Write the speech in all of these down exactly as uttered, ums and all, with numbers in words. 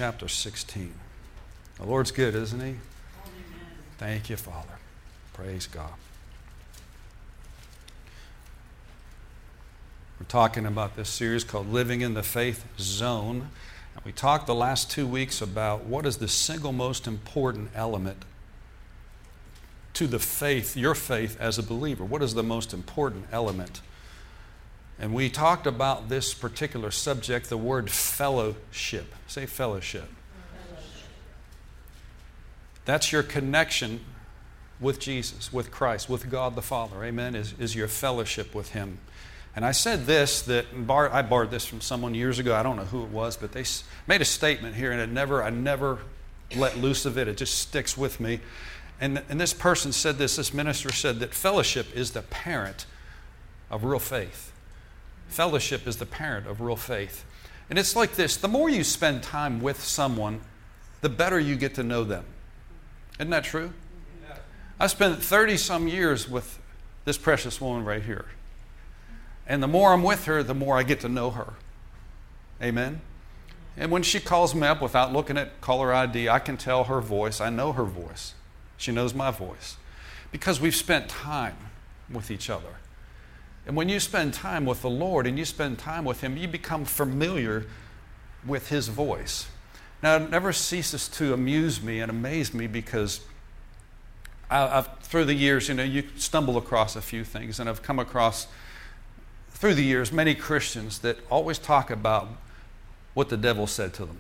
chapter sixteen. The Lord's good, isn't He? Amen. Thank you, Father. Praise God. We're talking about this series called Living in the Faith Zone. And we talked the last two weeks about what is the single most important element to the faith, your faith as a believer. What is the most important element? And we talked about this particular subject, the word fellowship. Say fellowship. Fellowship. That's your connection with Jesus, with Christ, with God the Father. Amen, is, is your fellowship with Him. And I said this, that bar, I borrowed this from someone years ago. I don't know who it was, but they made a statement here, and it never, I never let loose of it. It just sticks with me. And, and this person said this, this minister said that fellowship is the parent of real faith. Fellowship is the parent of real faith. And it's like this, the more you spend time with someone, the better you get to know them. Isn't that true? Yeah. I spent thirty-some years with this precious woman right here. And the more I'm with her, the more I get to know her. Amen? And when she calls me up without looking at caller I D, I can tell her voice. I know her voice. She knows my voice. Because we've spent time with each other. And when you spend time with the Lord and you spend time with Him, you become familiar with His voice. Now, it never ceases to amuse me and amaze me because I, I've, through the years, you know, you stumble across a few things, and I've come across, through the years, many Christians that always talk about what the devil said to them.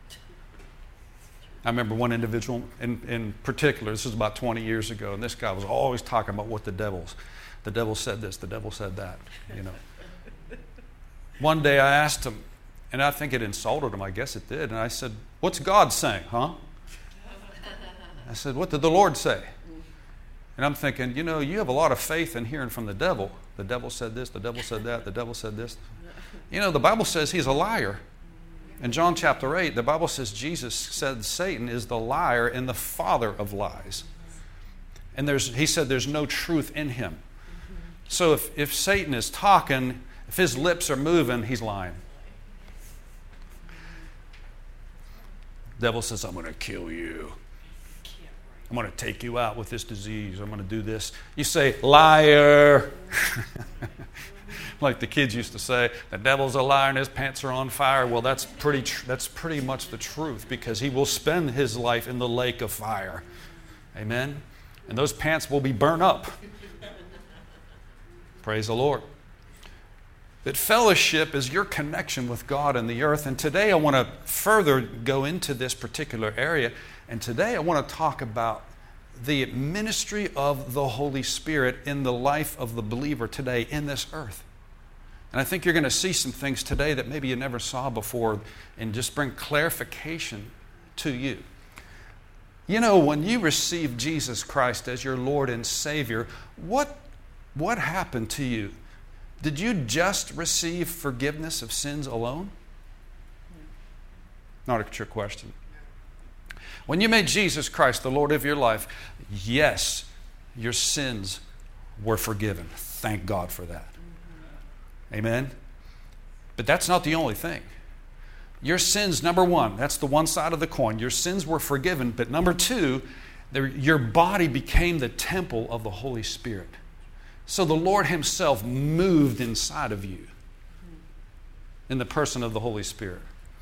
I remember one individual in, in particular, this was about twenty years ago, and this guy was always talking about what the devil's The devil said this, the devil said that, you know. One day I asked him, and I think it insulted him, I guess it did, and I said, "What's God saying, huh?" I said, "What did the Lord say?" And I'm thinking, you know, you have a lot of faith in hearing from the devil. The devil said this, the devil said that, the devil said this. You know, the Bible says he's a liar. In John chapter eight, the Bible says Jesus said Satan is the liar and the father of lies. And there's, he said there's no truth in him. So if, if Satan is talking, if his lips are moving, he's lying. The devil says, "I'm going to kill you. I'm going to take you out with this disease. I'm going to do this." You say, "Liar." Like the kids used to say, "The devil's a liar and his pants are on fire." Well, that's pretty, tr- that's pretty much the truth, because he will spend his life in the lake of fire. Amen? And those pants will be burnt up. Praise the Lord. That fellowship is your connection with God and the earth. And today I want to further go into this particular area. And today I want to talk about the ministry of the Holy Spirit in the life of the believer today in this earth. And I think you're going to see some things today that maybe you never saw before, and just bring clarification to you. You know, when you receive Jesus Christ as your Lord and Savior, what What happened to you? Did you just receive forgiveness of sins alone? Not a trick question. When you made Jesus Christ the Lord of your life, yes, your sins were forgiven. Thank God for that. Amen? But that's not the only thing. Your sins, number one, that's the one side of the coin. Your sins were forgiven. But number two, your body became the temple of the Holy Spirit. So the Lord Himself moved inside of you in the person of the Holy Spirit.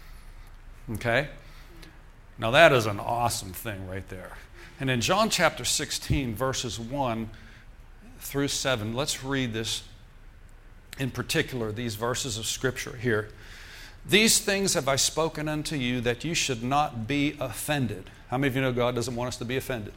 Okay? Now that is an awesome thing right there. And in John chapter sixteen, verses one through seven, let's read this in particular, these verses of Scripture here. "These things have I spoken unto you, that you should not be offended." How many of you know God doesn't want us to be offended?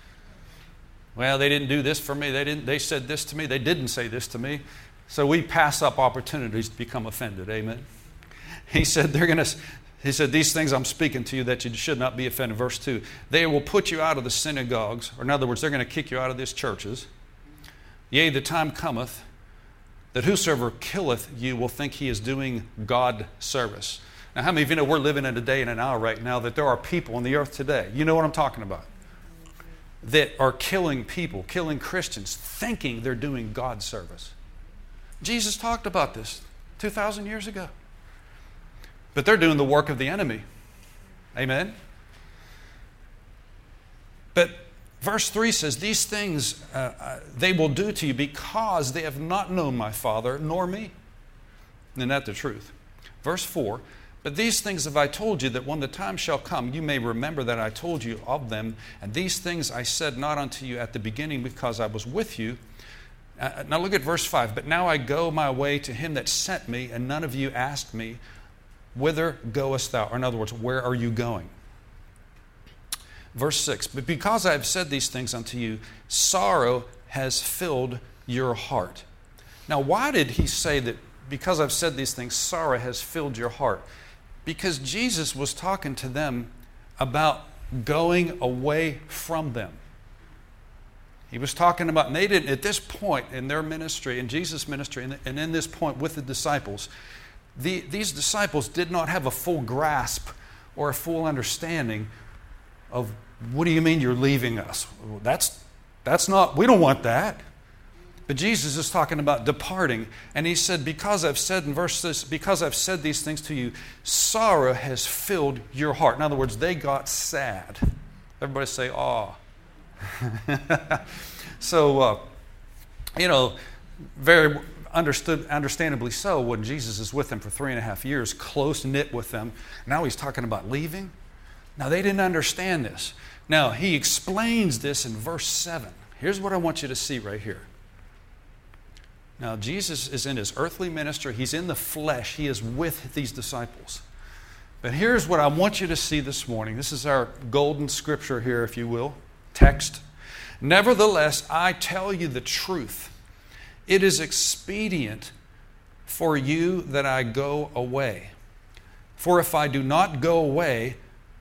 Well, they didn't do this for me. They didn't. They said this to me. They didn't say this to me. So we pass up opportunities to become offended. Amen. He said they're going to. He said, "These things I'm speaking to you, that you should not be offended." Verse two. "They will put you out of the synagogues," or in other words, they're going to kick you out of these churches. "Yea, the time cometh that whosoever killeth you will think he is doing God service." Now, how many of you know we're living in a day and an hour right now that there are people on the earth today? You know what I'm talking about? That are killing people, killing Christians, thinking they're doing God service. Jesus talked about this two thousand years ago. But they're doing the work of the enemy. Amen? But verse three says, these things uh, uh, they will do to you because they have not known my Father nor me. Isn't that the truth? Verse four, but these things have I told you, that when the time shall come, you may remember that I told you of them. And these things I said not unto you at the beginning, because I was with you. Uh, now look at verse five. But now I go my way to him that sent me, and none of you asked me, whither goest thou? Or in other words, where are you going? Verse six, but because I have said these things unto you, sorrow has filled your heart. Now why did he say that because I've said these things, sorrow has filled your heart? Because Jesus was talking to them about going away from them. He was talking about, and they didn't, at this point in their ministry, in Jesus' ministry, and, and in this point with the disciples, the, these disciples did not have a full grasp or a full understanding of, what do you mean you're leaving us? Well, that's, that's not, we don't want that. But Jesus is talking about departing. And he said, because I've said in verse six, because I've said these things to you, sorrow has filled your heart. In other words, they got sad. Everybody say, aw. So, uh, you know, very understood, understandably so, when Jesus is with them for three and a half years, close knit with them. Now he's talking about leaving. Now they didn't understand this. Now he explains this in verse seven. Here's what I want you to see right here. Now, Jesus is in his earthly ministry. He's in the flesh. He is with these disciples. But here's what I want you to see this morning. This is our golden scripture here, if you will, text. Nevertheless, I tell you the truth. It is expedient for you that I go away. For if I do not go away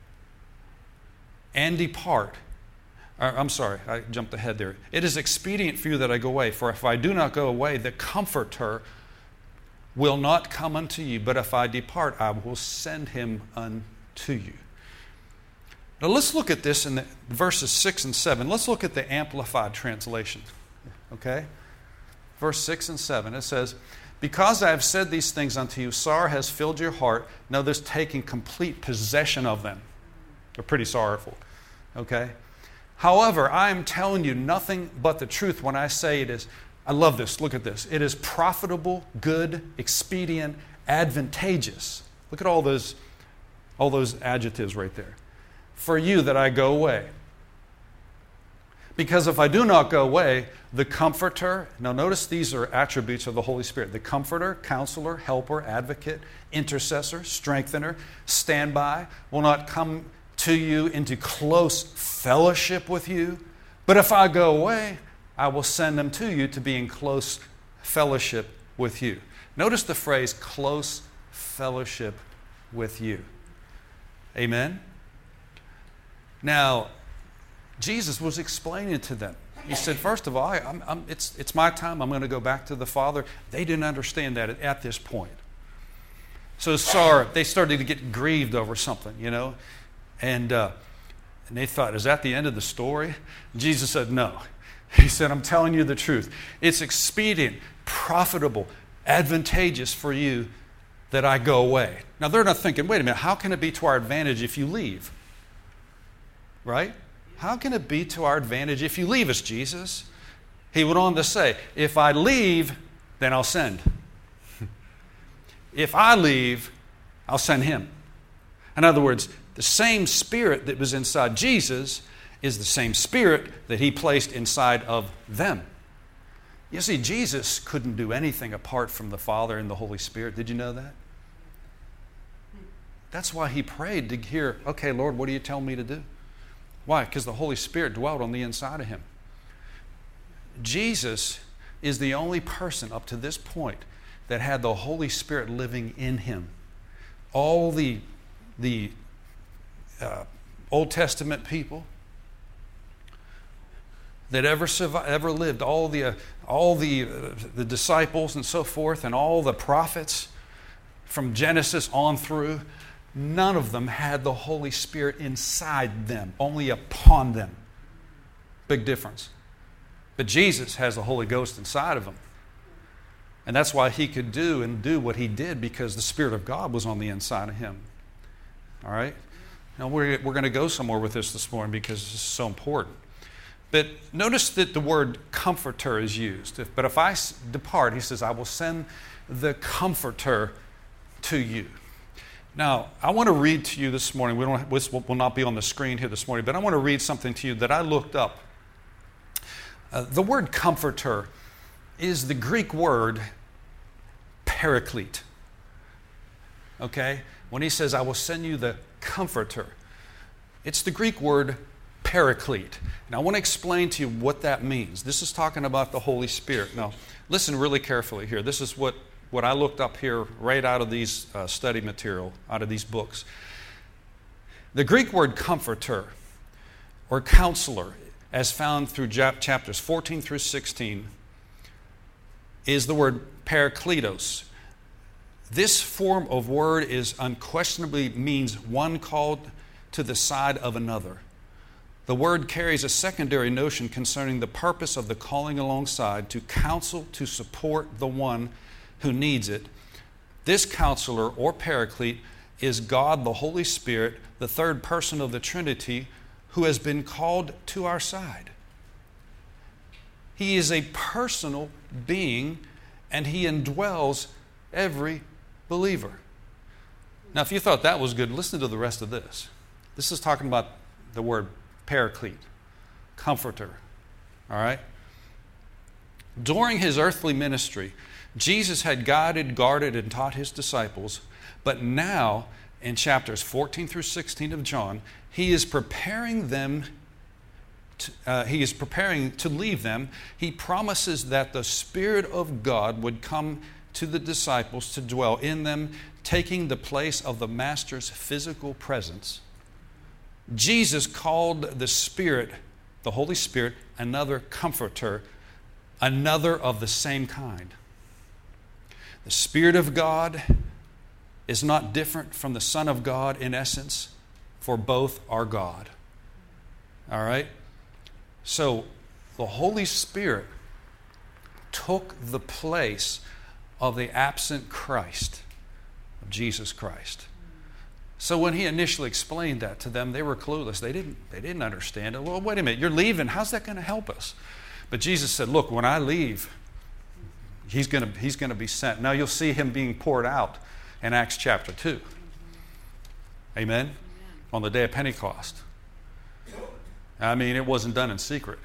and depart, I'm sorry, I jumped ahead there. It is expedient for you that I go away. For if I do not go away, the Comforter will not come unto you. But if I depart, I will send him unto you. Now let's look at this in the verses six and seven. Let's look at the Amplified translation. Okay? Verse six and seven. It says, because I have said these things unto you, sorrow has filled your heart. Now this taking complete possession of them. They're pretty sorrowful. Okay? However, I am telling you nothing but the truth when I say it is, I love this, look at this. It is profitable, good, expedient, advantageous. Look at all those, all those adjectives right there. For you that I go away. Because if I do not go away, the Comforter, now notice these are attributes of the Holy Spirit. The Comforter, Counselor, Helper, Advocate, Intercessor, Strengthener, Standby, will not come to you into close fellowship with you. But if I go away, I will send them to you to be in close fellowship with you. Notice the phrase, close fellowship with you. Amen? Now, Jesus was explaining to them. He said, first of all, I, I'm, I'm, it's, it's my time. I'm going to go back to the Father. They didn't understand that at, at this point. So sorrow, they started to get grieved over something, you know. And, uh, and they thought, is that the end of the story? Jesus said, no. He said, I'm telling you the truth. It's expedient, profitable, advantageous for you that I go away. Now, they're not thinking, wait a minute, how can it be to our advantage if you leave? Right? How can it be to our advantage if you leave us, Jesus? He went on to say, if I leave, then I'll send. If I leave, I'll send him. In other words, the same Spirit that was inside Jesus is the same Spirit that he placed inside of them. You see, Jesus couldn't do anything apart from the Father and the Holy Spirit. Did you know that? That's why he prayed to hear, okay, Lord, what do you tell me to do? Why? Because the Holy Spirit dwelt on the inside of him. Jesus is the only person up to this point that had the Holy Spirit living in him. All the, the uh, Old Testament people that ever survived, ever lived, all the uh, all the uh, the disciples and so forth, and all the prophets from Genesis on through, none of them had the Holy Spirit inside them, only upon them. Big difference. But Jesus has the Holy Ghost inside of him. And that's why he could do and do what he did, because the Spirit of God was on the inside of him. All right? Now, we're, we're going to go somewhere with this this morning because this is so important. But notice that the word comforter is used. If, but if I depart, he says, I will send the comforter to you. Now, I want to read to you this morning. We don't, this will not be on the screen here this morning, but I want to read something to you that I looked up. Uh, the word comforter is the Greek word paraclete. Okay? When he says, I will send you the comforter, it's the Greek word paraclete. And I want to explain to you what that means. This is talking about the Holy Spirit. Now, listen really carefully here. This is what, what I looked up here right out of these uh, study material, out of these books. The Greek word comforter or counselor, as found through chapters fourteen through sixteen, is the word parakletos. This form of word is unquestionably means one called to the side of another. The word carries a secondary notion concerning the purpose of the calling alongside, to counsel, to support the one who needs it. This counselor or paraclete is God the Holy Spirit, the third person of the Trinity, who has been called to our side. He is a personal being, and he indwells every believer. Now, if you thought that was good, listen to the rest of this. This is talking about the word paraclete, comforter. All right? During his earthly ministry, Jesus had guided, guarded, and taught his disciples, but now, in chapters fourteen through sixteen of John, he is preparing them to, uh, he is preparing to leave them. He promises that the Spirit of God would come to the disciples to dwell in them, taking the place of the Master's physical presence. Jesus called the Spirit, the Holy Spirit, another comforter, another of the same kind. The Spirit of God is not different from the Son of God in essence, for both are God. All right? So, the Holy Spirit took the place of the absent Christ, of Jesus Christ. So when he initially explained that to them, they were clueless. They didn't, they didn't understand it. Well, wait a minute, you're leaving. How's that going to help us? But Jesus said, look, when I leave, he's going to, he's going to be sent. Now you'll see him being poured out in Acts chapter two. Amen? Amen. On the day of Pentecost. I mean, it wasn't done in secret.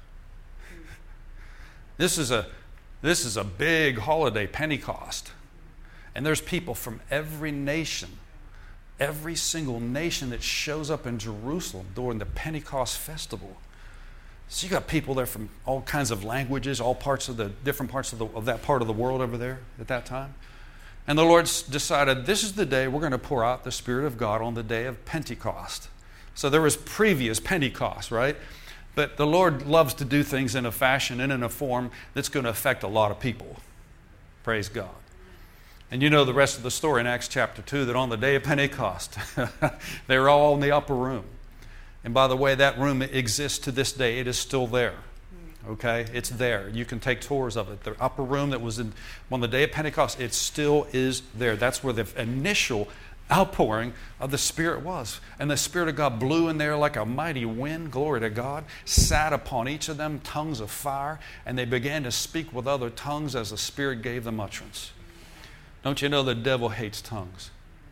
This is a This is a big holiday, Pentecost. And there's people from every nation, every single nation that shows up in Jerusalem during the Pentecost festival. So you got people there from all kinds of languages, all parts of the different parts of, the, of that part of the world over there at that time. And the Lord decided, this is the day we're going to pour out the Spirit of God on the day of Pentecost. So there was previous Pentecost, right? But the Lord loves to do things in a fashion and in a form that's going to affect a lot of people. Praise God. And you know the rest of the story in Acts chapter two, that on the day of Pentecost, they were all in the upper room. And by the way, that room exists to this day. It is still there. Okay? It's there. You can take tours of it. The upper room that was in, on the day of Pentecost, it still is there. That's where the initial outpouring of the Spirit was. And the Spirit of God blew in there like a mighty wind, glory to God, sat upon each of them, tongues of fire, and they began to speak with other tongues as the Spirit gave them utterance. Don't you know the devil hates tongues?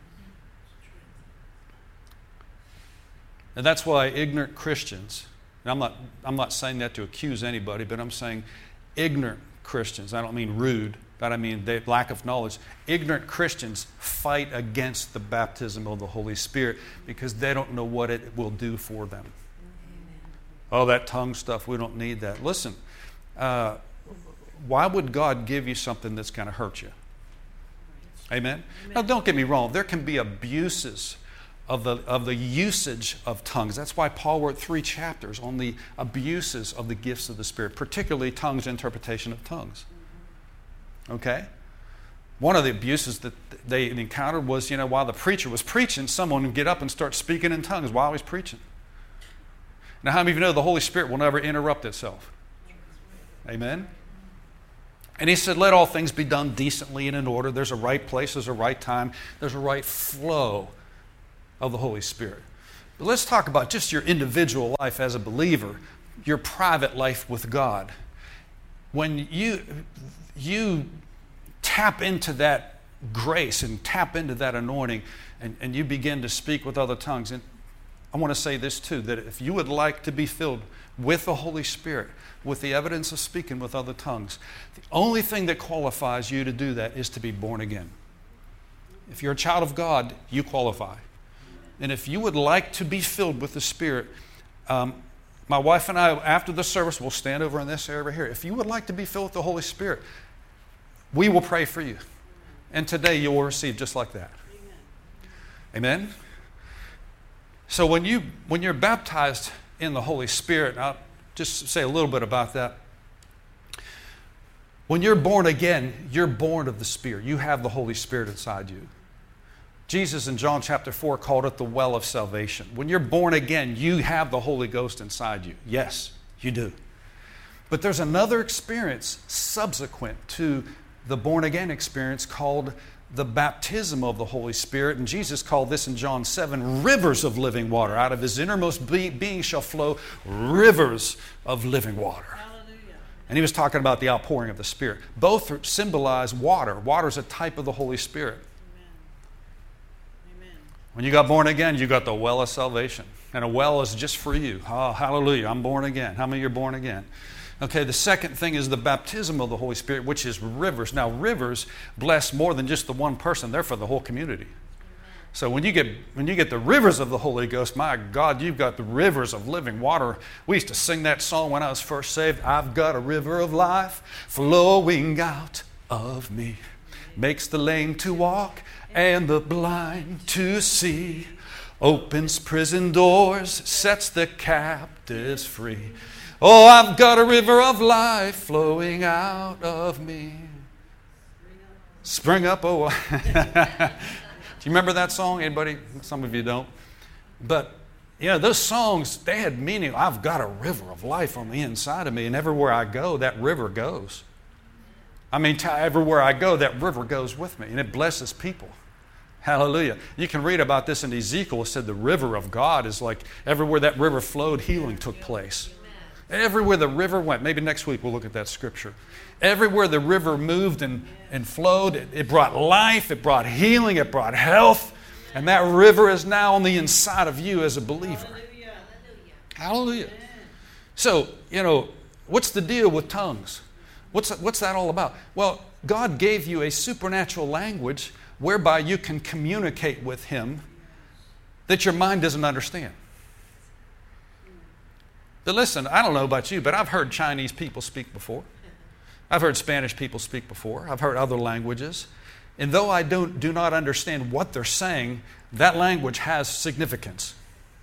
And that's why ignorant Christians, and I'm not, I'm not saying that to accuse anybody, but I'm saying ignorant Christians, I don't mean rude, but I mean they lack of knowledge. Ignorant Christians fight against the baptism of the Holy Spirit because they don't know what it will do for them. Amen. Oh, that tongue stuff, we don't need that. Listen, uh, why would God give you something that's going to hurt you? Amen? Amen? Now, don't get me wrong. There can be abuses of the, of the usage of tongues. That's why Paul wrote three chapters on the abuses of the gifts of the Spirit, particularly tongues, interpretation of tongues. Okay? One of the abuses that they encountered was, you know, while the preacher was preaching, someone would get up and start speaking in tongues while he's preaching. Now, how many of you know the Holy Spirit will never interrupt itself? Amen? And he said, let all things be done decently and in order. There's a right place, there's a right time, there's a right flow of the Holy Spirit. But let's talk about just your individual life as a believer, your private life with God. When you, you tap into that grace and tap into that anointing and, and you begin to speak with other tongues. And I want to say this too, that if you would like to be filled with the Holy Spirit, with the evidence of speaking with other tongues, the only thing that qualifies you to do that is to be born again. If you're a child of God, you qualify. And if you would like to be filled with the Spirit, um, my wife and I, after the service, will stand over in this area here. If you would like to be filled with the Holy Spirit, we will pray for you. And today you will receive just like that. Amen? Amen? So when, you, when you're baptized in the Holy Spirit, I'll just say a little bit about that. When you're born again, you're born of the Spirit. You have the Holy Spirit inside you. Jesus in John chapter four called it the well of salvation. When you're born again, you have the Holy Ghost inside you. Yes, you do. But there's another experience subsequent to the born again experience called the baptism of the Holy Spirit. And Jesus called this in John seven, rivers of living water. Out of his innermost be- being shall flow rivers of living water. Hallelujah. And he was talking about the outpouring of the Spirit. Both symbolize water. Water is a type of the Holy Spirit. When you got born again, you got the well of salvation. And a well is just for you. Oh, hallelujah, I'm born again. How many of you are born again? Okay, the second thing is the baptism of the Holy Spirit, which is rivers. Now, rivers bless more than just the one person. They're for the whole community. So when you get when you get the rivers of the Holy Ghost, my God, you've got the rivers of living water. We used to sing that song when I was first saved. I've got a river of life flowing out of me. Makes the lame to walk and the blind to see, opens prison doors, sets the captives free. Oh, I've got a river of life flowing out of me. Spring up, oh. Do you remember that song? Anybody? Some of you don't. But, you know, those songs, they had meaning. I've got a river of life on the inside of me, and everywhere I go, that river goes. I mean, t- everywhere I go, that river goes with me, and it blesses people. Hallelujah. You can read about this in Ezekiel. It said the river of God is like everywhere that river flowed, healing took place. Everywhere the river went, maybe next week we'll look at that scripture. Everywhere the river moved and, and flowed, it, it brought life, it brought healing, it brought health. And that river is now on the inside of you as a believer. Hallelujah. So, you know, what's the deal with tongues? What's, what's that all about? Well, God gave you a supernatural language whereby you can communicate with Him that your mind doesn't understand. But listen, I don't know about you, but I've heard Chinese people speak before. I've heard Spanish people speak before. I've heard other languages. And though I don't, do not understand what they're saying, that language has significance.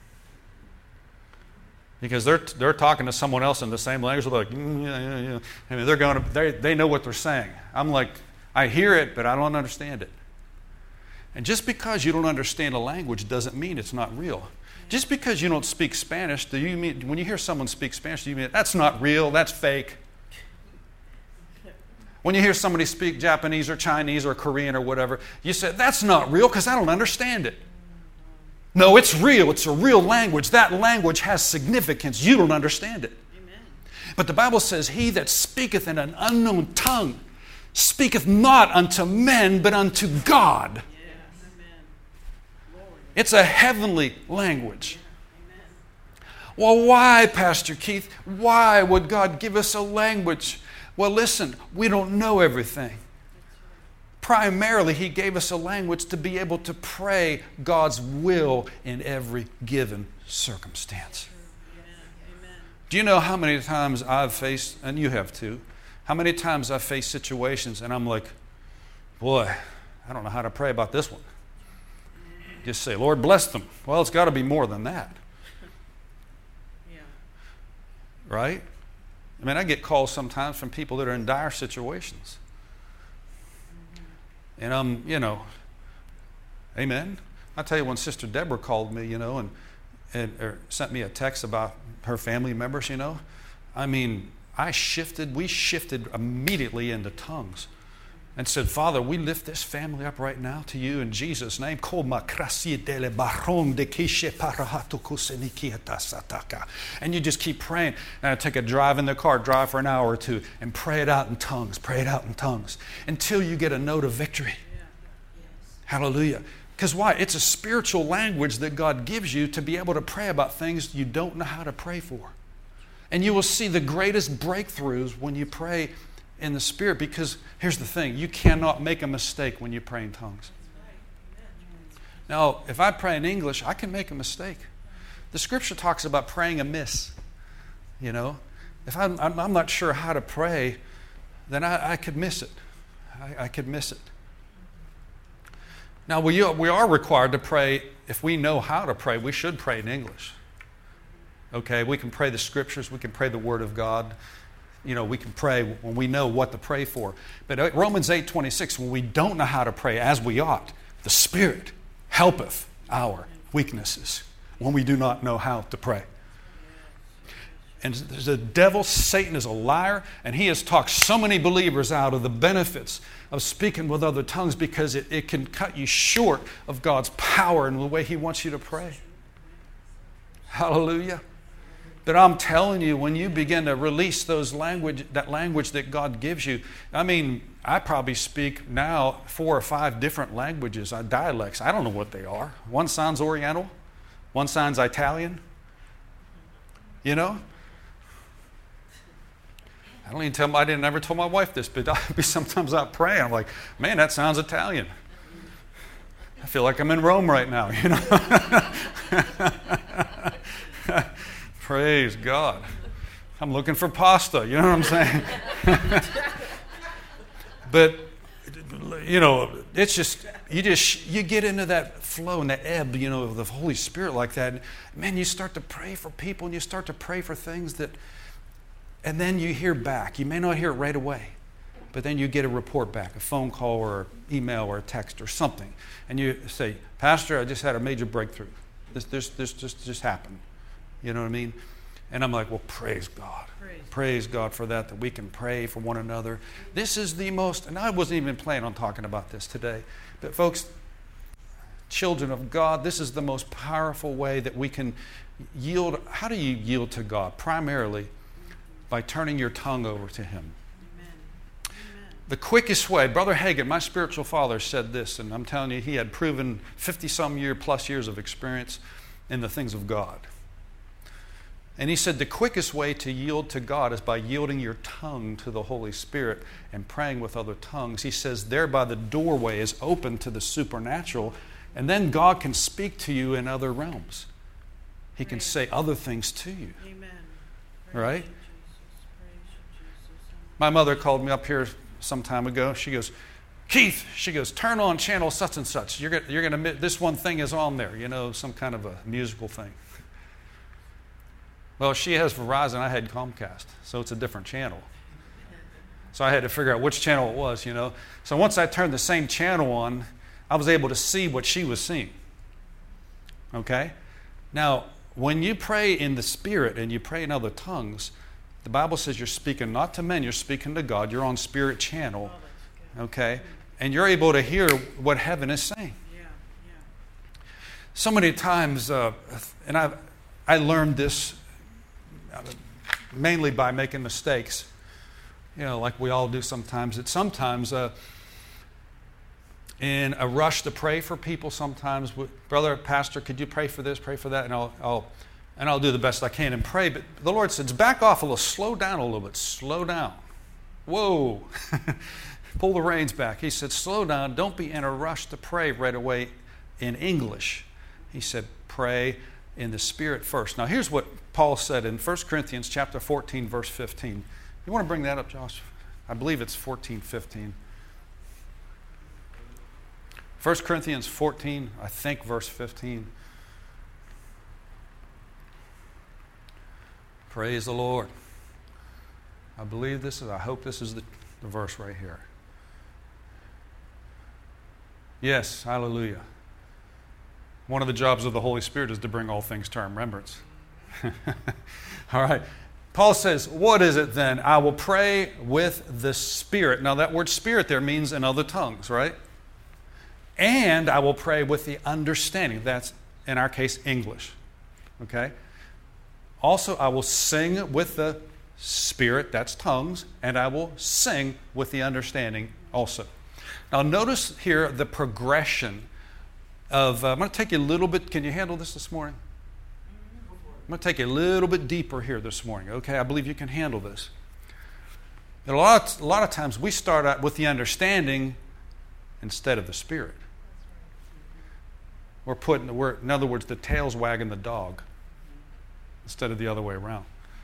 Because they're they're talking to someone else in the same language. They're like, mm, yeah, yeah, yeah. I mean, they're going to, they they know what they're saying. I'm like, I hear it, but I don't understand it. And just because you don't understand a language doesn't mean it's not real. Just because you don't speak Spanish, do you mean when you hear someone speak Spanish, do you mean that's not real, that's fake? When you hear somebody speak Japanese or Chinese or Korean or whatever, you say that's not real because I don't understand it. No, it's real. It's a real language. That language has significance. You don't understand it. Amen. But the Bible says, he that speaketh in an unknown tongue speaketh not unto men, but unto God. Yes. It's a heavenly language. Amen. Well, why, Pastor Keith? Why would God give us a language? Well, listen, we don't know everything. Primarily, He gave us a language to be able to pray God's will in every given circumstance. Amen. Do you know how many times I've faced, and you have too, how many times I've faced situations and I'm like, boy, I don't know how to pray about this one. Just say, Lord, bless them. Well, it's got to be more than that. Yeah. Right? I mean, I get calls sometimes from people that are in dire situations. And I'm, you know, amen. I tell you, when Sister Deborah called me, you know, and, and or sent me a text about her family members, you know, I mean, I shifted, we shifted immediately into tongues. and said, Father, we lift this family up right now to you in Jesus' name. And you just keep praying. And I take a drive in the car, drive for an hour or two, and pray it out in tongues, pray it out in tongues, until you get a note of victory. Hallelujah. Because why? It's a spiritual language that God gives you to be able to pray about things you don't know how to pray for. And you will see the greatest breakthroughs when you pray in the Spirit, because here's the thing, you cannot make a mistake when you pray in tongues. Now, if I pray in English, I can make a mistake. The Scripture talks about praying amiss. You know, if I'm, I'm, I'm not sure how to pray, then I, I could miss it. I, I could miss it. Now, we, we are required to pray. If we know how to pray, we should pray in English. Okay, we can pray the Scriptures, we can pray the Word of God. You know, we can pray when we know what to pray for. But Romans eight twenty-six, when we don't know how to pray as we ought, the Spirit helpeth our weaknesses when we do not know how to pray. And the devil, Satan, is a liar, and he has talked so many believers out of the benefits of speaking with other tongues because it, it can cut you short of God's power and the way He wants you to pray. Hallelujah. But I'm telling you, when you begin to release those language, that language that God gives you, I mean, I probably speak now four or five different languages, uh, dialects. I don't know what they are. One sounds Oriental, one sounds Italian. You know? I don't even tell. I didn't ever tell my wife this, but I, sometimes I pray. I'm like, man, that sounds Italian. I feel like I'm in Rome right now. You know. Praise God. I'm looking for pasta. You know what I'm saying? But you know, it's just you just you get into that flow and that ebb, you know, of the Holy Spirit like that. Man, you start to pray for people and you start to pray for things that. And then you hear back. You may not hear it right away, but then you get a report back, a phone call or an email or a text or something. And you say, Pastor, I just had a major breakthrough. This, this, this just, just happened. You know what I mean? And I'm like, well, praise God. Praise. praise God for that, that we can pray for one another. This is the most, and I wasn't even planning on talking about this today, but folks, children of God, this is the most powerful way that we can yield. How do you yield to God? Primarily, by turning your tongue over to Him. Amen. Amen. The quickest way, Brother Hagin, my spiritual father, said this, and I'm telling you, he had proven fifty-some year plus years of experience in the things of God. And he said the quickest way to yield to God is by yielding your tongue to the Holy Spirit and praying with other tongues. He says thereby the doorway is open to the supernatural, and then God can speak to you in other realms. He can say other things to you. Amen. Right? My mother called me up here some time ago. She goes, Keith, she goes, turn on channel such and such. You're, you're going to, this one thing is on there, you know, some kind of a musical thing. Well, she has Verizon, I had Comcast, so it's a different channel. So I had to figure out which channel it was, you know. So once I turned the same channel on, I was able to see what she was seeing. Okay? Now, when you pray in the Spirit and you pray in other tongues, the Bible says you're speaking not to men, you're speaking to God. You're on Spirit channel, okay? And you're able to hear what heaven is saying. Yeah, yeah. So many times, uh, and I I learned this mainly by making mistakes, you know, like we all do sometimes. That sometimes, uh, in a rush to pray for people, sometimes, brother, pastor, could you pray for this, pray for that, and I'll, I'll And I'll do the best I can and pray. But the Lord says, back off a little. Slow down a little bit. Slow down. Whoa. Pull the reins back. He said, slow down. Don't be in a rush to pray right away in English. He said, pray in the Spirit first. Now, here's what Paul said in First Corinthians chapter fourteen, verse fifteen. You want to bring that up, Josh? I believe it's fourteen fifteen. First Corinthians fourteen, I think verse fifteen. Praise the Lord. I believe this is, I hope this is the, the verse right here. Yes, hallelujah. One of the jobs of the Holy Spirit is to bring all things to our remembrance. All right. Paul says, what is it then? I will pray with the Spirit. Now that word Spirit there means in other tongues, right? And I will pray with the understanding. That's, in our case, English. Okay? Also, I will sing with the Spirit, that's tongues, and I will sing with the understanding also. Now notice here the progression of, uh, I'm going to take you a little bit, can you handle this this morning? I'm going to take you a little bit deeper here this morning, okay? I believe you can handle this. And a lot of, a lot of times we start out with the understanding instead of the Spirit. We're putting the word, in other words, the tail's wagging the dog instead of the other way around.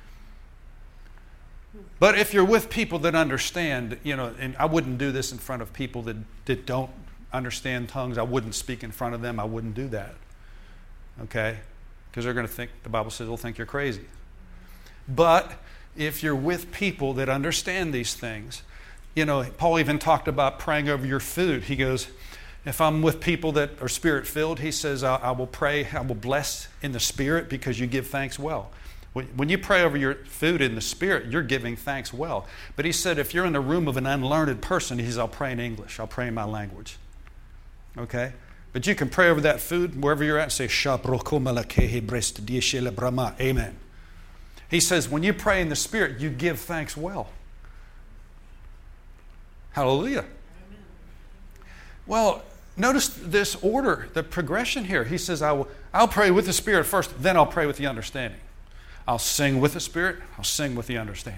But if you're with people that understand, you know, and I wouldn't do this in front of people that, that don't understand tongues. I wouldn't speak in front of them. I wouldn't do that. Okay? Because they're going to think, the Bible says they'll think you're crazy. But if you're with people that understand these things, you know, Paul even talked about praying over your food. He goes, if I'm with people that are Spirit-filled, he says, I, I will pray, I will bless in the Spirit because you give thanks well. When you pray over your food in the Spirit, you're giving thanks well. But he said, if you're in the room of an unlearned person, he says, I'll pray in English. I'll pray in my language. Okay? But you can pray over that food wherever you're at and say, Amen. He says, when you pray in the Spirit, you give thanks well. Hallelujah. Well, notice this order, the progression here. He says, I will, I'll pray with the Spirit first, then I'll pray with the understanding. I'll sing with the Spirit. I'll sing with the understanding.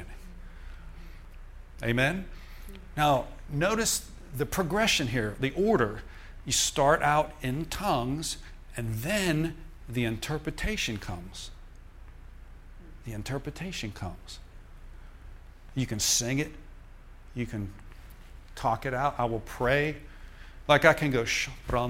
Amen? Now, notice the progression here, the order. You start out in tongues, and then the interpretation comes. The interpretation comes. You can sing it. You can talk it out. I will pray. Like I can go, and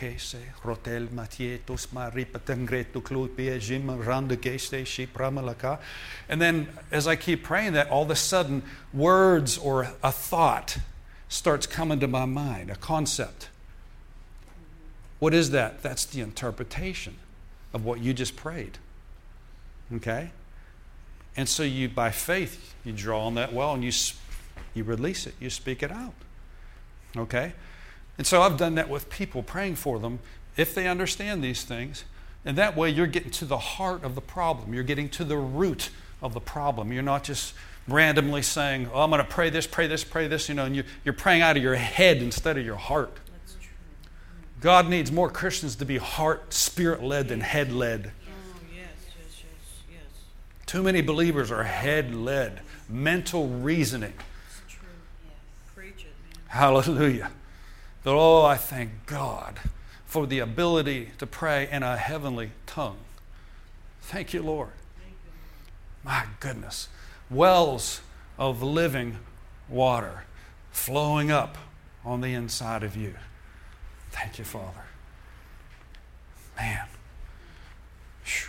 then as I keep praying that, all of a sudden, words or a thought starts coming to my mind, a concept. What is that? That's the interpretation of what you just prayed. Okay? And so you, by faith, you draw on that well and you, you release it. You speak it out. Okay? And so I've done that with people, praying for them, if they understand these things. And that way you're getting to the heart of the problem. You're getting to the root of the problem. You're not just randomly saying, oh, I'm going to pray this, pray this, pray this, you know, and you're, you're praying out of your head instead of your heart. That's true. God needs more Christians to be heart, spirit-led than head-led. Oh, yes, yes, yes, yes. Too many believers are head-led, mental reasoning. It's true. Yes. Preach it, man. Hallelujah. But oh, I thank God for the ability to pray in a heavenly tongue. Thank you, Lord. Thank you. My goodness. Wells of living water flowing up on the inside of you. Thank you, Father. Man. Whew.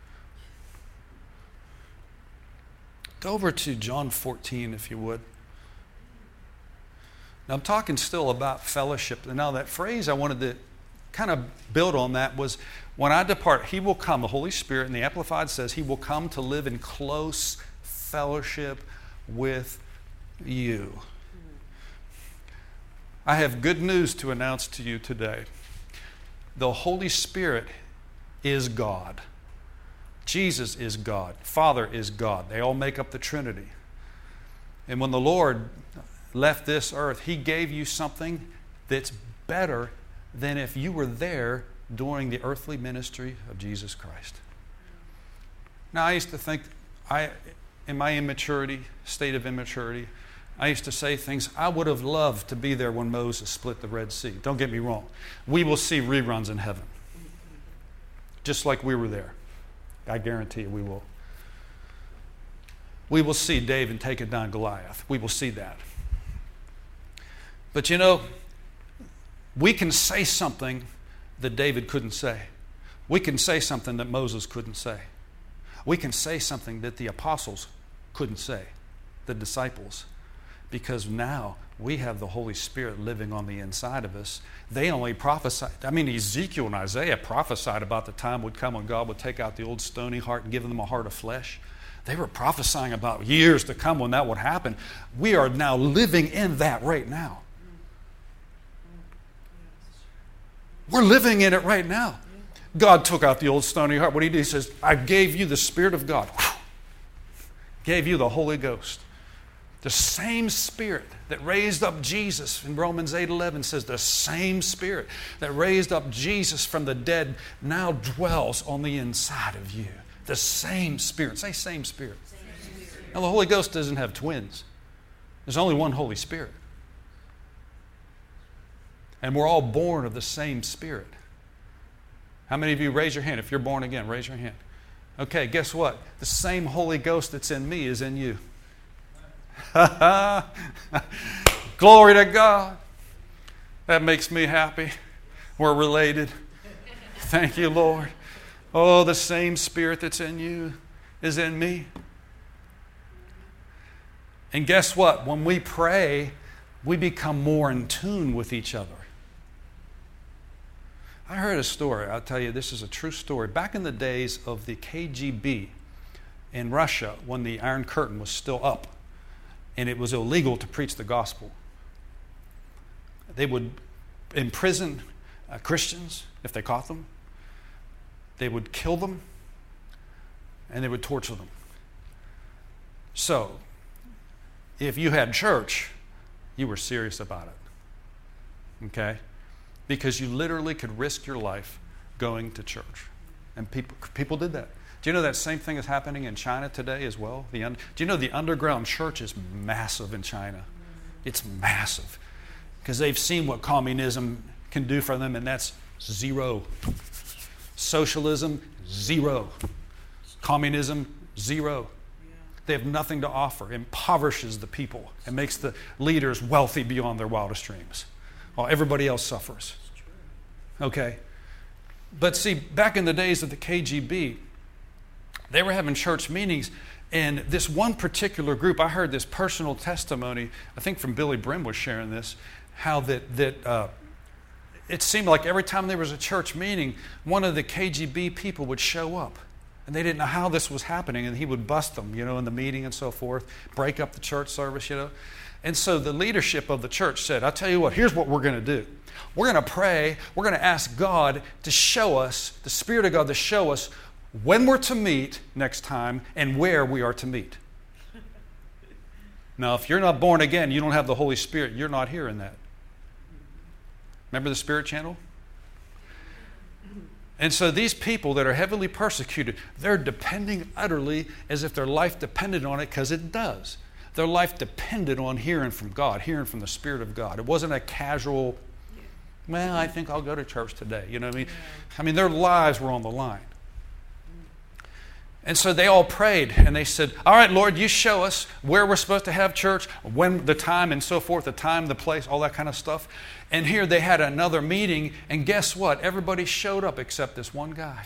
Go over to John fourteen, if you would. Now, I'm talking still about fellowship. Now, that phrase I wanted to kind of build on that was, when I depart, He will come, the Holy Spirit, and the Amplified says He will come to live in close fellowship with you. I have good news to announce to you today. The Holy Spirit is God. Jesus is God. Father is God. They all make up the Trinity. And when the Lord left this earth, He gave you something that's better than if you were there during the earthly ministry of Jesus Christ. Now, I used to think, I, in my immaturity, state of immaturity, I used to say things, I would have loved to be there when Moses split the Red Sea. Don't get me wrong. We will see reruns in heaven. Just like we were there. I guarantee you we will. We will see David take it down Goliath. We will see that. But you know, we can say something that David couldn't say. We can say something that Moses couldn't say. We can say something that the apostles couldn't say, the disciples, because now we have the Holy Spirit living on the inside of us. They only prophesied. I mean, Ezekiel and Isaiah prophesied about the time would come when God would take out the old stony heart and give them a heart of flesh. They were prophesying about years to come when that would happen. We are now living in that right now. We're living in it right now. God took out the old stony heart. What did he do? He says, I gave you the Spirit of God. Whew. Gave you the Holy Ghost. The same Spirit that raised up Jesus in Romans eight eleven says the same Spirit that raised up Jesus from the dead now dwells on the inside of you. The same Spirit. Say same Spirit. Same Spirit. Now the Holy Ghost doesn't have twins. There's only one Holy Spirit. And we're all born of the same Spirit. How many of you raise your hand? If you're born again, raise your hand. Okay, guess what? The same Holy Ghost that's in me is in you. Glory to God. That makes me happy. We're related. Thank you, Lord. Oh, the same Spirit that's in you is in me. And guess what? When we pray, we become more in tune with each other. I heard a story. I'll tell you, this is a true story. Back in the days of the K G B in Russia, when the Iron Curtain was still up, and it was illegal to preach the gospel, they would imprison uh, Christians if they caught them. They would kill them, and they would torture them. So, if you had church, you were serious about it. Okay? Because you literally could risk your life going to church. And people people did that. Do you know that same thing is happening in China today as well? The un- Do you know the underground church is massive in China? It's massive. Because they've seen what communism can do for them, and that's zero. Socialism, zero. Communism, zero. They have nothing to offer. Impoverishes the people and makes the leaders wealthy beyond their wildest dreams, while everybody else suffers. Okay? But see, back in the days of the K G B, they were having church meetings, and this one particular group, I heard this personal testimony, I think from Billy Brim was sharing this, how that, that uh, it seemed like every time there was a church meeting, one of the K G B people would show up. And they didn't know how this was happening, and he would bust them, you know, in the meeting and so forth, break up the church service, you know. And so the leadership of the church said, I'll tell you what, here's what we're going to do. We're going to pray, we're going to ask God to show us, the Spirit of God to show us when we're to meet next time and where we are to meet. Now, if you're not born again, you don't have the Holy Spirit, you're not hearing that. Remember the Spirit channel? And so these people that are heavily persecuted, they're depending utterly as if their life depended on it, because it does. Their life depended on hearing from God, hearing from the Spirit of God. It wasn't a casual, well, I think I'll go to church today. You know what I mean? I mean, their lives were on the line. And so they all prayed, and they said, all right, Lord, you show us where we're supposed to have church, when the time and so forth, the time, the place, all that kind of stuff. And here they had another meeting, and guess what? Everybody showed up except this one guy.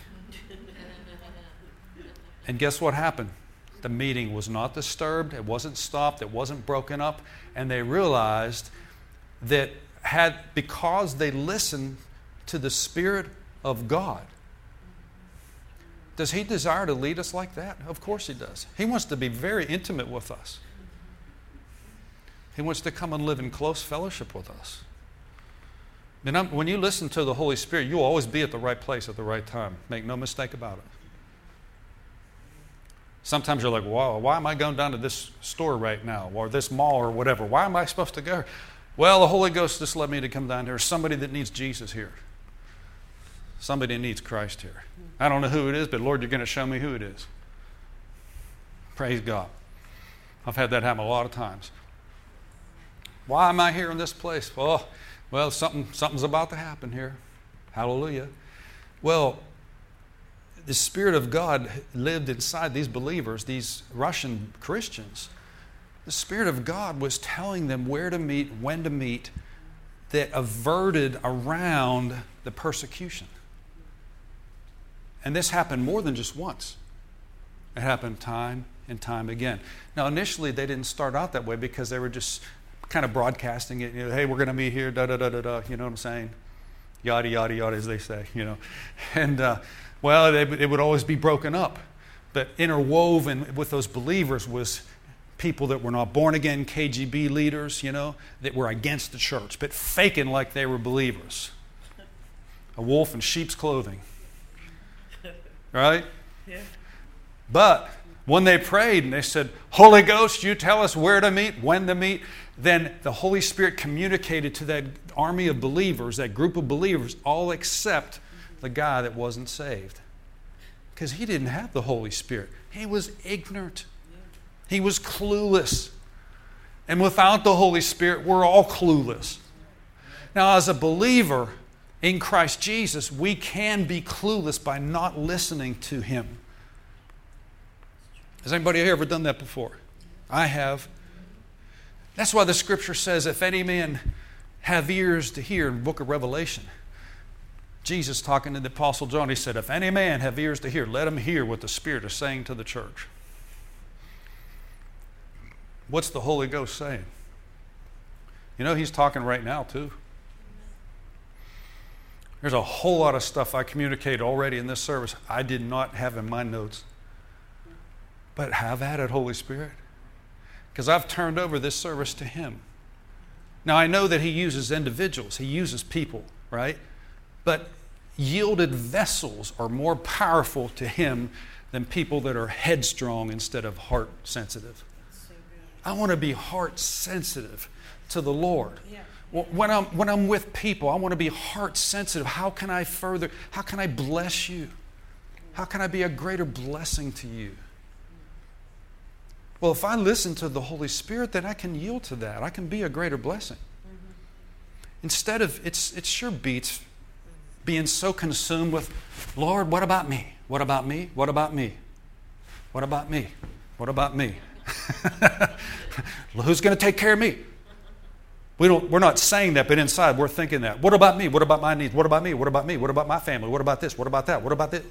And guess what happened? The meeting was not disturbed, it wasn't stopped, it wasn't broken up, and they realized that had because they listened to the Spirit of God. Does He desire to lead us like that? Of course He does. He wants to be very intimate with us. He wants to come and live in close fellowship with us. And I'm, when you listen to the Holy Spirit, you'll always be at the right place at the right time. Make no mistake about it. Sometimes you're like, wow, why am I going down to this store right now, or this mall or whatever? Why am I supposed to go? Well, the Holy Ghost just led me to come down here. Somebody that needs Jesus here. Somebody needs Christ here. I don't know who it is, but Lord, you're going to show me who it is. Praise God. I've had that happen a lot of times. Why am I here in this place? Well, well, something, something's about to happen here. Hallelujah. Well, the Spirit of God lived inside these believers, these Russian Christians. The Spirit of God was telling them where to meet, when to meet, that averted around the persecution. And this happened more than just once. It happened time and time again. Now, initially, they didn't start out that way because they were just kind of broadcasting it. You know, hey, we're going to meet here, da da da da da. You know what I'm saying? Yada yada yada, as they say. You know, and uh, well, they, it would always be broken up. But interwoven with those believers was people that were not born again, K G B leaders, you know, that were against the church, but faking like they were believers. A wolf in sheep's clothing. Right? Yeah. But when they prayed and they said, Holy Ghost, you tell us where to meet, when to meet, then the Holy Spirit communicated to that army of believers, that group of believers, all except the guy that wasn't saved. Because he didn't have the Holy Spirit. He was ignorant. He was clueless. And without the Holy Spirit, we're all clueless. Now, as a believer in Christ Jesus, we can be clueless by not listening to Him. Has anybody here ever done that before? I have. That's why the Scripture says, if any man have ears to hear, in the book of Revelation, Jesus talking to the Apostle John, he said, if any man have ears to hear, let him hear what the Spirit is saying to the church. What's the Holy Ghost saying? You know, He's talking right now too. There's a whole lot of stuff I communicated already in this service I did not have in my notes. But have at it, Holy Spirit. Because I've turned over this service to Him. Now, I know that He uses individuals. He uses people, right? But yielded vessels are more powerful to Him than people that are headstrong instead of heart sensitive. I want to be heart sensitive to the Lord. Yeah. When I'm, when I'm with people, I want to be heart sensitive. How can I further, how can I bless you? How can I be a greater blessing to you? Well, if I listen to the Holy Spirit, then I can yield to that. I can be a greater blessing. Mm-hmm. Instead of, it's, it sure beats being so consumed with, Lord, what about me? What about me? What about me? What about me? What about me? Who's going to take care of me? We don't, we're not saying that, but inside we're thinking that. What about me? What about my needs? What about me? What about me? What about my family? What about this? What about that? What about this?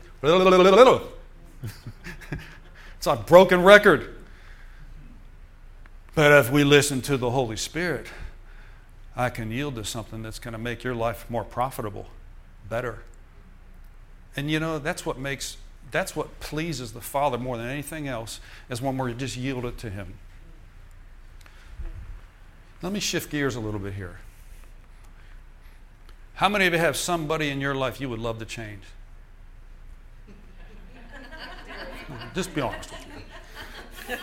It's a broken record. But if we listen to the Holy Spirit, I can yield to something that's going to make your life more profitable, better. And you know, that's what makes, that's what pleases the Father more than anything else, is when we're just yielded to Him. Let me shift gears a little bit here. How many of you have somebody in your life you would love to change? Just be honest with you.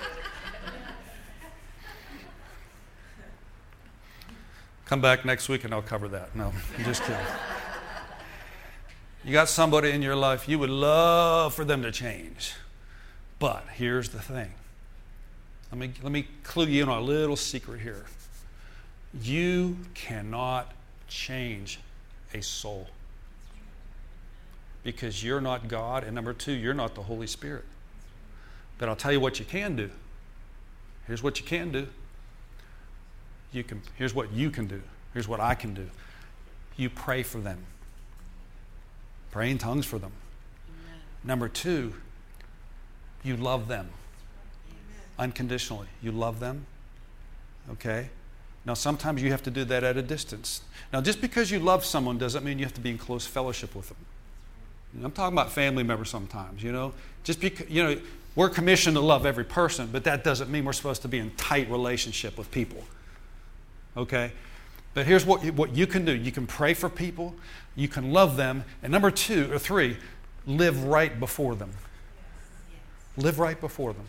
Come back next week and I'll cover that. No, I'm just kidding. You got somebody in your life you would love for them to change. But here's the thing. Let me, let me clue you in on a little secret here. You cannot change a soul. Because you're not God, and number two, you're not the Holy Spirit. But I'll tell you what you can do. Here's what you can do. You can, here's what you can do. Here's what I can do. You pray for them. Pray in tongues for them. Amen. Number two, you love them. Amen. Unconditionally. You love them. Okay? Now, sometimes you have to do that at a distance. Now, just because you love someone doesn't mean you have to be in close fellowship with them. I'm talking about family members sometimes, you know. Just because, you know, we're commissioned to love every person, but that doesn't mean we're supposed to be in tight relationship with people. Okay? But here's what you, what you can do. You can pray for people. You can love them. And number two or three, live right before them. Live right before them.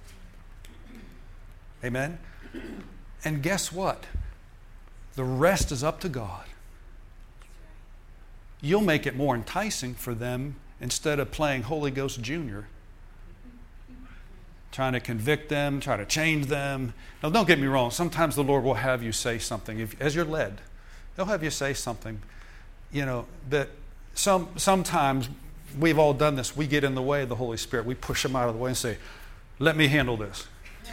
Amen? And guess what? The rest is up to God. You'll make it more enticing for them instead of playing Holy Ghost Junior, trying to convict them, try to change them. Now, don't get me wrong. Sometimes the Lord will have you say something. If, as you're led, He'll have you say something, you know, that some, sometimes we've all done this. We get in the way of the Holy Spirit. We push Him out of the way and say, let me handle this.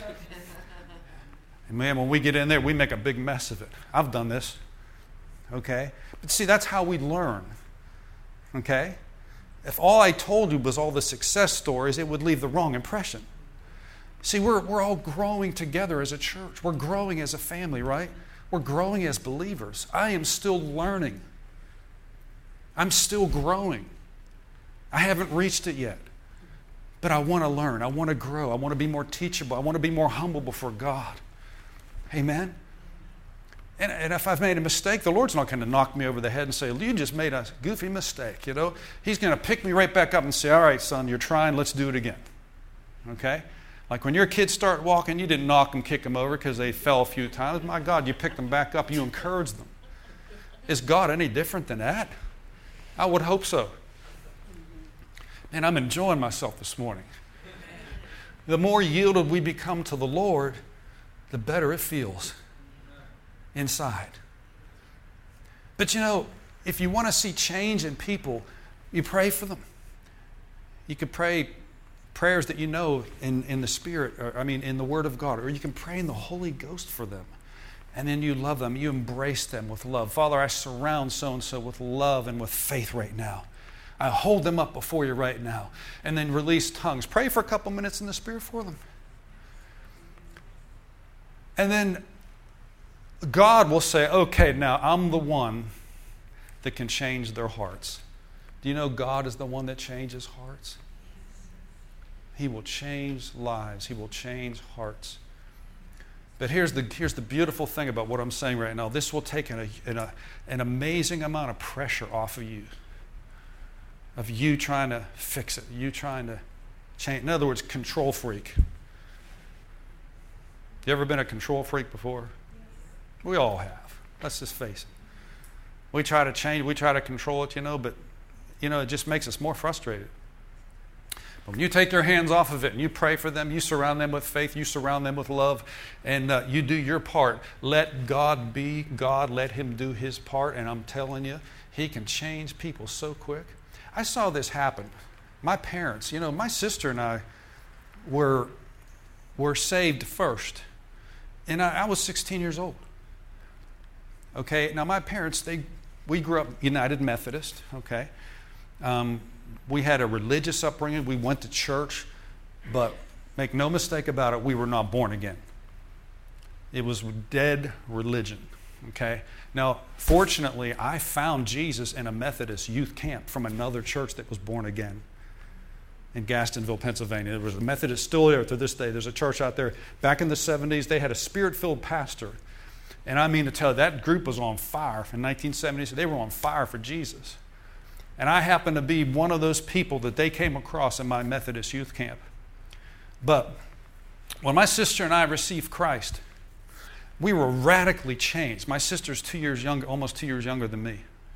And man, when we get in there, we make a big mess of it. I've done this. Okay? But see, that's how we learn. Okay? If all I told you was all the success stories, it would leave the wrong impression. See, we're, we're all growing together as a church. We're growing as a family, right? We're growing as believers. I am still learning. I'm still growing. I haven't reached it yet. But I want to learn. I want to grow. I want to be more teachable. I want to be more humble before God. Amen? And, and if I've made a mistake, the Lord's not going to knock me over the head and say, you just made a goofy mistake, you know. He's going to pick me right back up and say, all right, son, you're trying. Let's do it again. Okay? Like when your kids start walking, you didn't knock them, kick them over because they fell a few times. My God, you picked them back up. You encouraged them. Is God any different than that? I would hope so. Man, I'm enjoying myself this morning. The more yielded we become to the Lord, the better it feels inside. But you know, if you want to see change in people, you pray for them. You could pray prayers that you know in, in the Spirit, or I mean in the Word of God, or you can pray in the Holy Ghost for them. And then you love them. You embrace them with love. Father, I surround so-and-so with love and with faith right now. I hold them up before you right now. And then release tongues. Pray for a couple minutes in the Spirit for them. And then God will say, okay, now I'm the one that can change their hearts. Do you know God is the one that changes hearts? He will change lives. He will change hearts. But here's the, here's the beautiful thing about what I'm saying right now. This will take an, an, an amazing amount of pressure off of you. Of you trying to fix it. You trying to change. In other words, control freak. You ever been a control freak before? We all have. Let's just face it. We try to change. We try to control it, you know, but, you know, it just makes us more frustrated. But when you take your hands off of it and you pray for them, you surround them with faith, you surround them with love, and uh, you do your part. Let God be God. Let Him do His part. And I'm telling you, He can change people so quick. I saw this happen. My parents, you know, my sister and I were, were saved first. And I, I was sixteen years old. Okay, now my parents, they we grew up United Methodist, okay. Um, we had a religious upbringing. We went to church, but make no mistake about it, we were not born again. It was dead religion, okay. Now, fortunately, I found Jesus in a Methodist youth camp from another church that was born again in Gastonville, Pennsylvania. There was a Methodist still there to this day. There's a church out there. Back in the seventies, they had a spirit-filled pastor. And I mean to tell you, that group was on fire. In nineteen seventies, they were on fire for Jesus. And I happened to be one of those people that they came across in my Methodist youth camp. But when my sister and I received Christ, we were radically changed. My sister's two years younger, almost two years younger than me.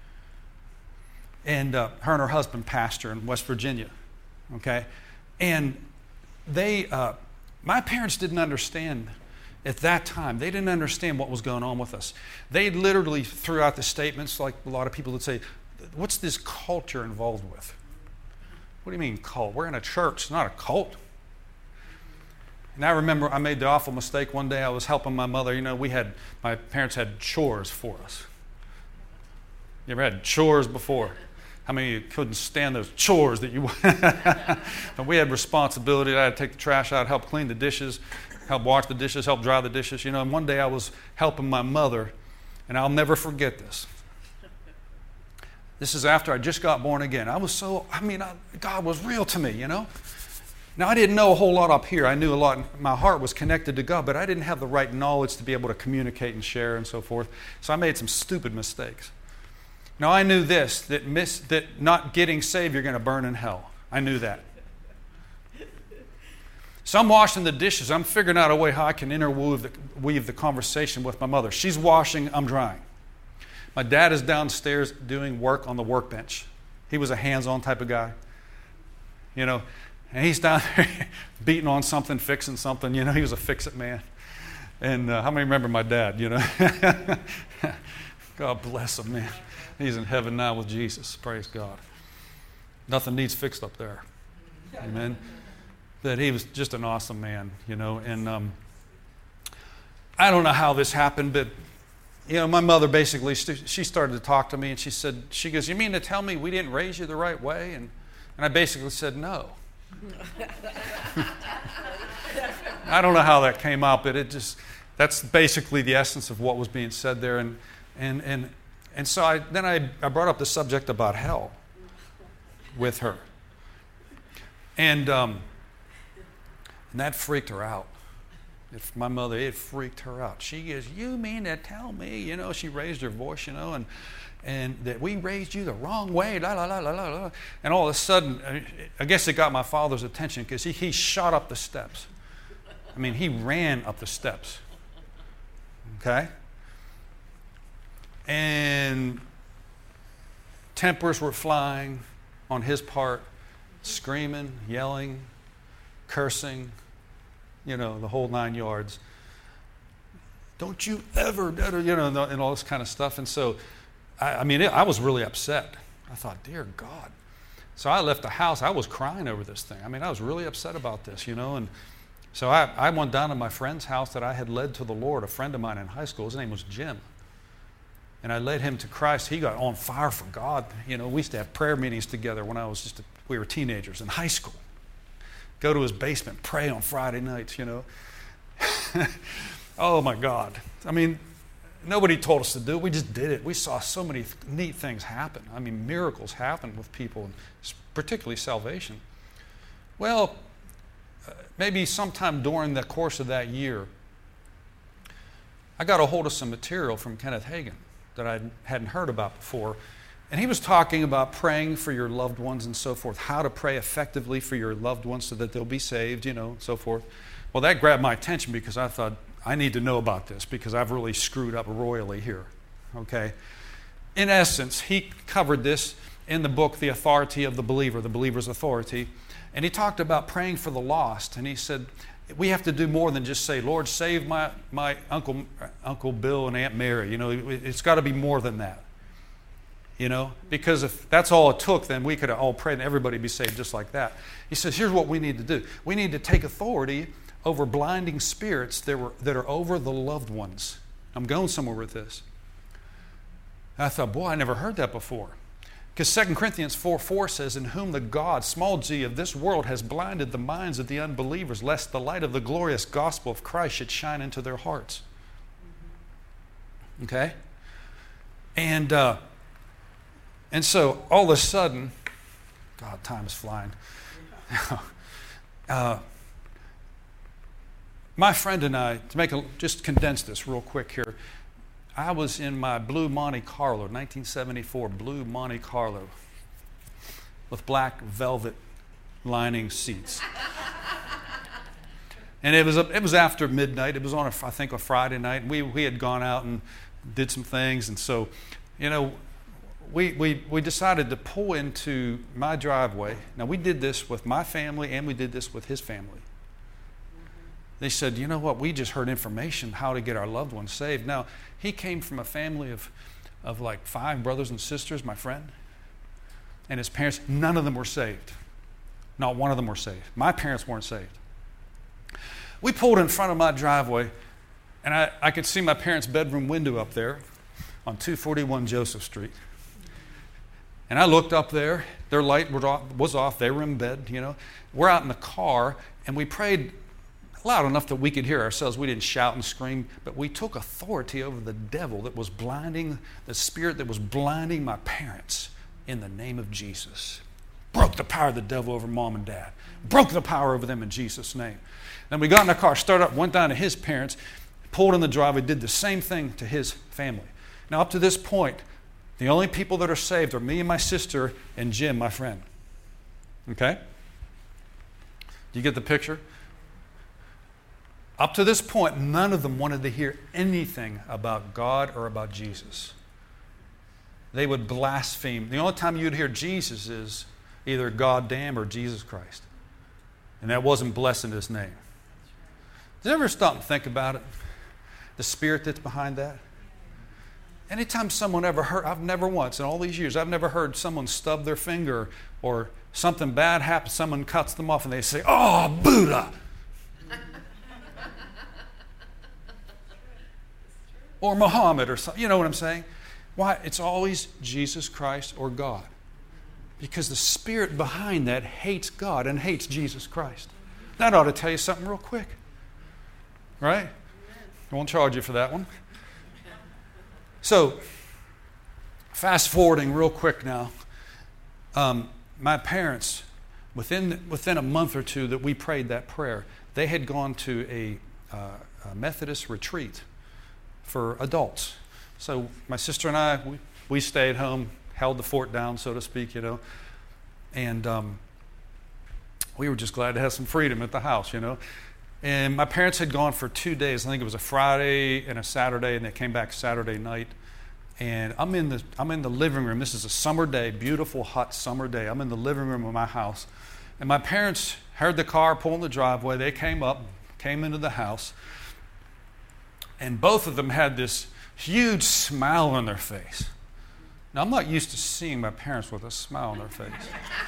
And uh, her and her husband pastor in West Virginia. Okay? And they, uh, my parents didn't understand at that time. They didn't understand what was going on with us. They literally threw out the statements like a lot of people would say, what's this cult you're involved with? What do you mean cult? We're in a church. It's not a cult. And I remember I made the awful mistake one day. I was helping my mother. You know, we had, my parents had chores for us. You ever had chores before? How many of you couldn't stand those chores that you and we had responsibility. I had to take the trash out, help clean the dishes, help wash the dishes, help dry the dishes. You know, and one day I was helping my mother, and I'll never forget this. This is after I just got born again. I was so, I mean, I, God was real to me, you know. Now, I didn't know a whole lot up here. I knew a lot. My heart was connected to God, but I didn't have the right knowledge to be able to communicate and share and so forth. So I made some stupid mistakes. Now, I knew this, that, miss, that not getting saved, you're going to burn in hell. I knew that. So I'm washing the dishes. I'm figuring out a way how I can interweave the, weave the conversation with my mother. She's washing, I'm drying. My dad is downstairs doing work on the workbench. He was a hands-on type of guy. You know, and he's down there beating on something, fixing something. You know, he was a fix-it man. And uh, how many remember my dad, you know? God bless him, man. He's in heaven now with Jesus. Praise God. Nothing needs fixed up there. Amen. That he was just an awesome man, you know. And um, I don't know how this happened, but you know, my mother basically, she started to talk to me, and she said, she goes, you mean to tell me we didn't raise you the right way? And, and I basically said, no. I don't know how that came out, but it just, that's basically the essence of what was being said there. And and and, and so I, then I, I brought up the subject about hell with her. And um, And that freaked her out. If my mother, it freaked her out. She goes, you mean to tell me, you know, she raised her voice, you know, and and that we raised you the wrong way, la, la, la, la, la, la. And all of a sudden, I guess it got my father's attention because he, he shot up the steps. I mean, he ran up the steps. Okay? And tempers were flying on his part, screaming, yelling, cursing, you know, the whole nine yards. Don't you ever, you know, and all this kind of stuff. And so, I, I mean, it, I was really upset. I thought, dear God. So I left the house. I was crying over this thing. I mean, I was really upset about this, you know. And so I, I went down to my friend's house that I had led to the Lord, a friend of mine in high school. His name was Jim. And I led him to Christ. He got on fire for God. You know, we used to have prayer meetings together when I was just, a, we were teenagers in high school. Go to his basement, pray on Friday nights, you know. Oh, my God. I mean, nobody told us to do it. We just did it. We saw so many neat things happen. I mean, miracles happen with people, particularly salvation. Well, maybe sometime during the course of that year, I got a hold of some material from Kenneth Hagin that I hadn't heard about before. And he was talking about praying for your loved ones and so forth, how to pray effectively for your loved ones so that they'll be saved, you know, and so forth. Well, that grabbed my attention because I thought, I need to know about this because I've really screwed up royally here, okay? In essence, he covered this in the book, The Authority of the Believer, The Believer's Authority, and he talked about praying for the lost, and he said, we have to do more than just say, Lord, save my, my Uncle, Uncle Bill and Aunt Mary. You know, it's got to be more than that, you know, because if that's all it took, then we could all pray and everybody be saved just like that. He says, here's what we need to do. We need to take authority over blinding spirits that, were, that are over the loved ones. I'm going somewhere with this. I thought, boy, I never heard that before. Because Second Corinthians four four says, in whom the God, small g, of this world has blinded the minds of the unbelievers, lest the light of the glorious gospel of Christ should shine into their hearts. Okay? And, uh, and so, all of a sudden, God, time is flying. uh, My friend and I, to make a, just condense this real quick here, I was in my blue Monte Carlo, nineteen seventy-four blue Monte Carlo, with black velvet lining seats. And it was a, it was after midnight. It was on, a, I think, a Friday night. And we we had gone out and did some things, and so, you know, we we we decided to pull into my driveway. Now we did this with my family, and we did this with his family. They said, you know what, we just heard information how to get our loved ones saved. Now, he came from a family of, of like five brothers and sisters, my friend. And his parents, none of them were saved. Not one of them were saved. My parents weren't saved. We pulled in front of my driveway, and I, I could see my parents' bedroom window up there on two forty-one Joseph Street. And I looked up there. Their light was off, was off. They were in bed, you know. We're out in the car, and we prayed loud enough that we could hear ourselves. We didn't shout and scream, but we took authority over the devil that was blinding, the spirit that was blinding my parents in the name of Jesus. Broke the power of the devil over mom and dad. Broke the power over them in Jesus' name. Then we got in the car, started up, went down to his parents, pulled in the driveway, did the same thing to his family. Now, up to this point, the only people that are saved are me and my sister and Jim, my friend. Okay? Do you get the picture? Up to this point, none of them wanted to hear anything about God or about Jesus. They would blaspheme. The only time you'd hear Jesus is either God damn or Jesus Christ. And that wasn't blessing his name. Did you ever stop and think about it? The spirit that's behind that? Anytime someone ever heard, I've never once in all these years, I've never heard someone stub their finger or something bad happens, someone cuts them off and they say, oh, Buddha. Or Muhammad or something. You know what I'm saying? Why? It's always Jesus Christ or God. Because the spirit behind that hates God and hates Jesus Christ. That ought to tell you something real quick. Right? I won't charge you for that one. So, fast forwarding real quick now. Um, my parents, within, within a month or two that we prayed that prayer, they had gone to a, uh, a Methodist retreat for adults. So my sister and I, we, we stayed home, held the fort down, so to speak, you know. And um, we were just glad to have some freedom at the house, you know. And my parents had gone for two days. I think it was a Friday and a Saturday, and they came back Saturday night. And I'm in the I'm in the living room. This is a summer day, beautiful, hot summer day. I'm in the living room of my house. And my parents heard the car pull in the driveway. They came up, came into the house. And both of them had this huge smile on their face. Now, I'm not used to seeing my parents with a smile on their face.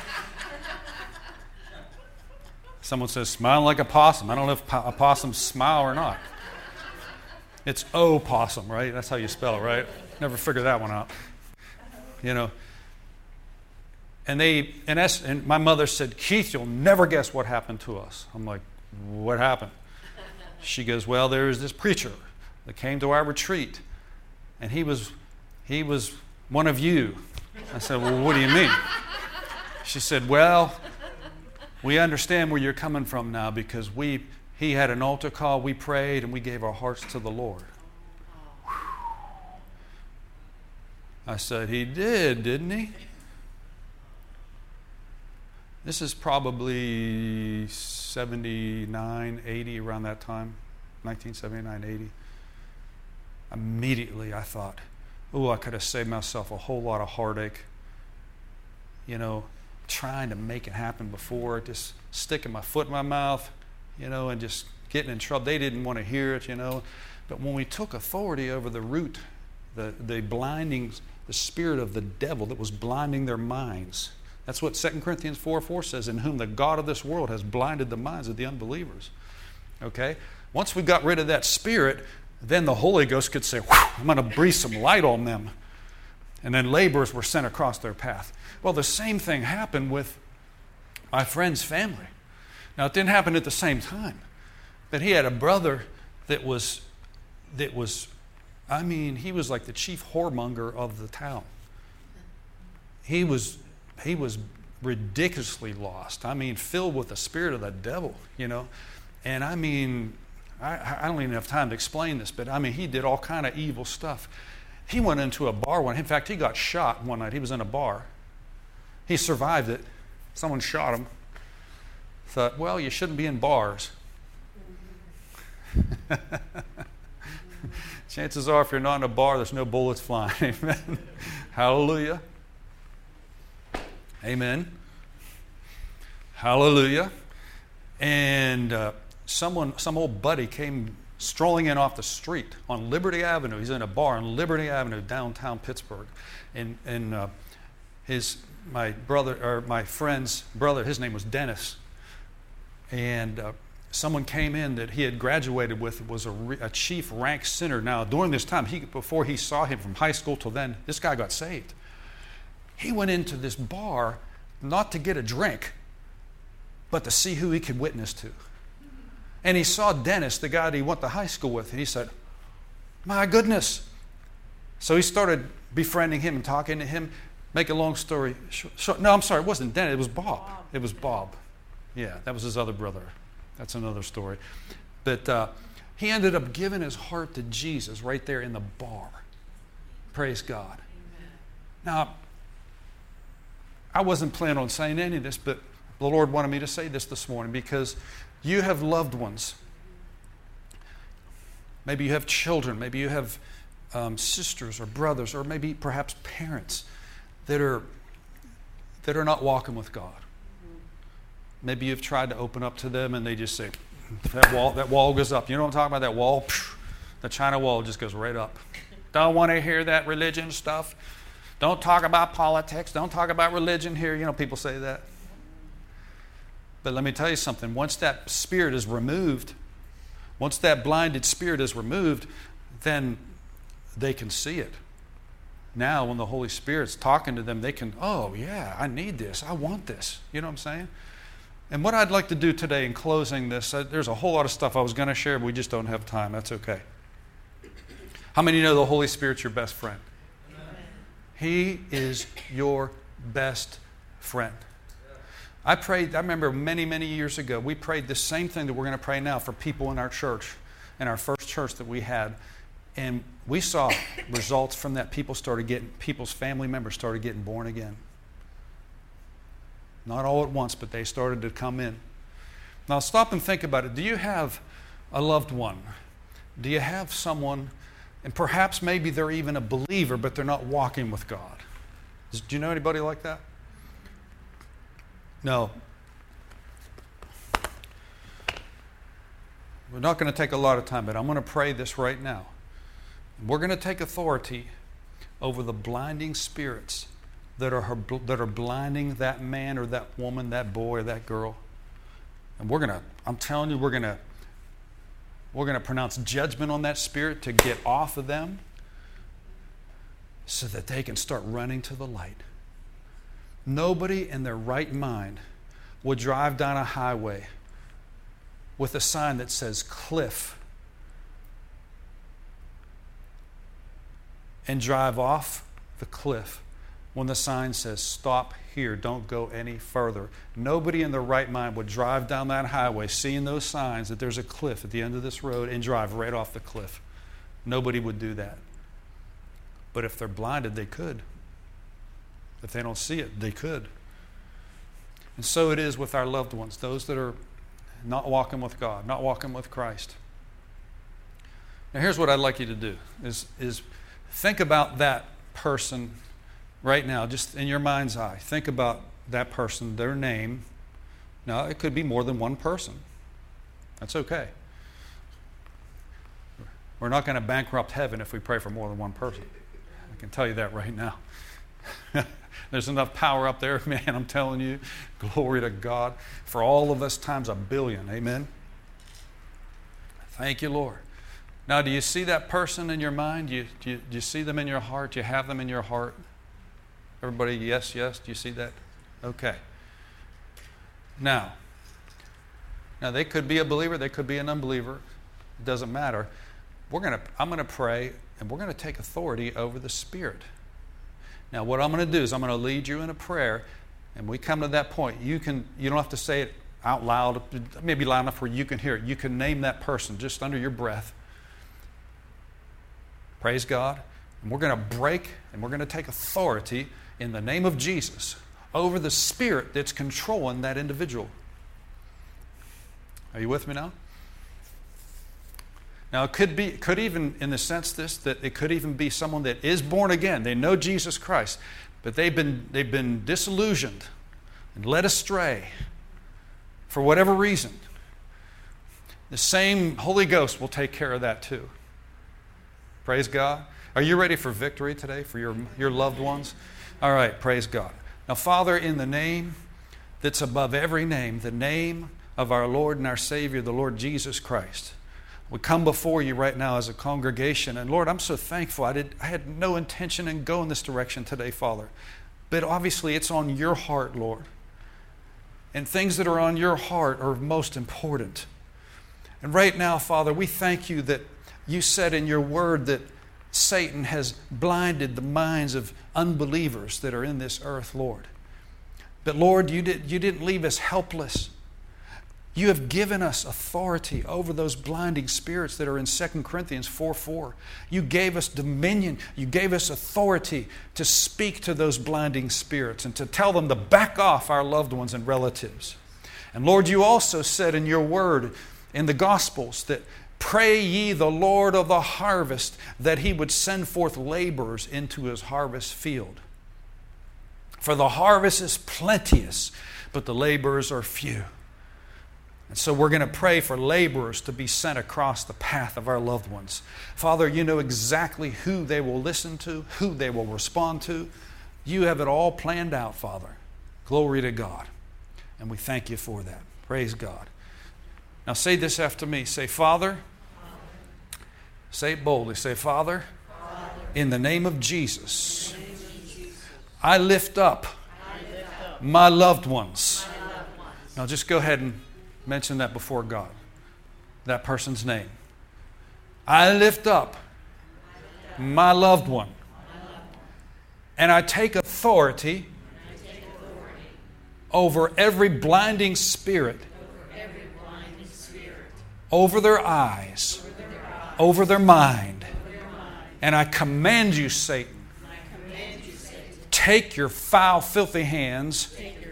Someone says, smile like a possum. I don't know if po- opossums smile or not. It's O-possum, right? That's how you spell it, right? Never figured that one out. You know. And they, and, es- and my mother said, Keith, you'll never guess what happened to us. I'm like, what happened? She goes, well, there's this preacher that came to our retreat, and he was, he was one of you. I said, well, what do you mean? She said, well, we understand where you're coming from now because we, he had an altar call, we prayed, and we gave our hearts to the Lord. I said, he did, didn't he? This is probably seventy-nine, eighty, around that time, nineteen seventy-nine, eighty. Immediately I thought, oh, I could have saved myself a whole lot of heartache, you know, trying to make it happen before, just sticking my foot in my mouth, you know, and just getting in trouble. They didn't want to hear it, you know. But when we took authority over the root, the, the blinding, the spirit of the devil that was blinding their minds. That's what Second Corinthians four four says, in whom the God of this world has blinded the minds of the unbelievers. Okay? Once we got rid of that spirit, then the Holy Ghost could say, I'm going to breathe some light on them. And then laborers were sent across their path. Well, the same thing happened with my friend's family. Now, it didn't happen at the same time. But he had a brother that was, that was, I mean, he was like the chief whoremonger of the town. He was, he was ridiculously lost. I mean, filled with the spirit of the devil, you know. And I mean, I, I don't even have time to explain this, but I mean, he did all kind of evil stuff. He went into a bar one. In fact, he got shot one night. He was in a bar. He survived it. Someone shot him. Thought, well, you shouldn't be in bars. Chances are, if you're not in a bar, there's no bullets flying. Amen. Hallelujah. Amen. Hallelujah. And uh, someone, some old buddy came strolling in off the street on Liberty Avenue. He's in a bar on Liberty Avenue, downtown Pittsburgh. And, and uh, his, my brother, or my friend's brother, his name was Dennis. And uh, someone came in that he had graduated with, was a, re, a chief rank sinner. Now, during this time, he, before he saw him from high school till then, this guy got saved. He went into this bar not to get a drink, but to see who he could witness to. And he saw Dennis, the guy that he went to high school with, and he said, my goodness. So he started befriending him and talking to him. Make a long story short. No, I'm sorry, it wasn't Dennis, it was Bob. It was Bob. Yeah, that was his other brother. That's another story. But uh, he ended up giving his heart to Jesus right there in the bar. Praise God. Amen. Now, I wasn't planning on saying any of this, but the Lord wanted me to say this this morning because you have loved ones. Maybe you have children. Maybe you have um, sisters or brothers, or maybe perhaps parents that are that are not walking with God. Maybe you've tried to open up to them and they just say, that wall, that wall goes up. You know what I'm talking about? That wall? The China wall just goes right up. Don't want to hear that religion stuff. Don't talk about politics. Don't talk about religion here. You know, people say that. But let me tell you something. Once that spirit is removed, once that blinded spirit is removed, then they can see it. Now, when the Holy Spirit's talking to them, they can, oh, yeah, I need this. I want this. You know what I'm saying? And what I'd like to do today in closing this, uh, there's a whole lot of stuff I was going to share, but we just don't have time. That's okay. How many know the Holy Spirit's your best friend? Amen. He is your best friend. I prayed, I remember many, many years ago, we prayed the same thing that we're going to pray now for people in our church, in our first church that we had. And we saw results from that. People started getting, people's family members started getting born again. Not all at once, but they started to come in. Now stop and think about it. Do you have a loved one? Do you have someone, and perhaps maybe they're even a believer, but they're not walking with God? Do you know anybody like that? No. We're not going to take a lot of time, but I'm going to pray this right now. We're going to take authority over the blinding spirits that are her, that are blinding that man or that woman, that boy or that girl. And we're going to, I'm telling you, we're going to we're going to pronounce judgment on that spirit to get off of them so that they can start running to the light. Nobody in their right mind would drive down a highway with a sign that says cliff and drive off the cliff when the sign says stop here, don't go any further. Nobody in their right mind would drive down that highway seeing those signs that there's a cliff at the end of this road and drive right off the cliff. Nobody would do that. But if they're blinded, they could. If they don't see it, they could. And so it is with our loved ones, those that are not walking with God, not walking with Christ. Now here's what I'd like you to do, is, is think about that person right now, just in your mind's eye. Think about that person, their name. Now, it could be more than one person. That's okay. We're not going to bankrupt heaven if we pray for more than one person. I can tell you that right now. There's enough power up there, man, I'm telling you. Glory to God. For all of us times a billion. Amen. Thank you, Lord. Now, do you see that person in your mind? Do you, do you, do you see them in your heart? Do you have them in your heart? Everybody, yes, yes. Do you see that? Okay. Now, now they could be a believer. They could be an unbeliever. It doesn't matter. We're gonna. I'm going to pray, and we're going to take authority over the spirit. Now, what I'm going to do is I'm going to lead you in a prayer, and we come to that point. You can. You don't have to say it out loud. Maybe loud enough where you can hear it. You can name that person just under your breath. Praise God. And we're going to break, and we're going to take authority in the name of Jesus over the spirit that's controlling that individual. Are you with me now? Now, it could be, could even, in the sense this, that it could even be someone that is born again. They know Jesus Christ, but they've been, they've been disillusioned and led astray for whatever reason. The same Holy Ghost will take care of that too. Praise God. Are you ready for victory today for your, your loved ones? All right, praise God. Now, Father, in the name that's above every name, the name of our Lord and our Savior, the Lord Jesus Christ, we come before you right now as a congregation. And Lord, I'm so thankful. I, did, I had no intention in going this direction today, Father. But obviously it's on your heart, Lord. And things that are on your heart are most important. And right now, Father, we thank you that you said in your word that Satan has blinded the minds of unbelievers that are in this earth, Lord. But Lord, you, did, you didn't leave us helpless. You have given us authority over those blinding spirits that are in Second Corinthians four four. You gave us dominion. You gave us authority to speak to those blinding spirits and to tell them to back off our loved ones and relatives. And Lord, you also said in your word in the Gospels that pray ye the Lord of the harvest that he would send forth laborers into his harvest field. For the harvest is plenteous, but the laborers are few. And so we're going to pray for laborers to be sent across the path of our loved ones. Father, you know exactly who they will listen to, who they will respond to. You have it all planned out, Father. Glory to God. And we thank you for that. Praise God. Now say this after me. Say, Father. Father. Say it boldly. Say, Father, Father. In the name of Jesus, name of Jesus. I, lift up I lift up my loved ones. My loved ones. Now just go ahead and mention that before God. That person's name. I lift up my loved one. And I take authority over every blinding spirit, over their eyes, over their mind. And I command you, Satan, take your foul, filthy hands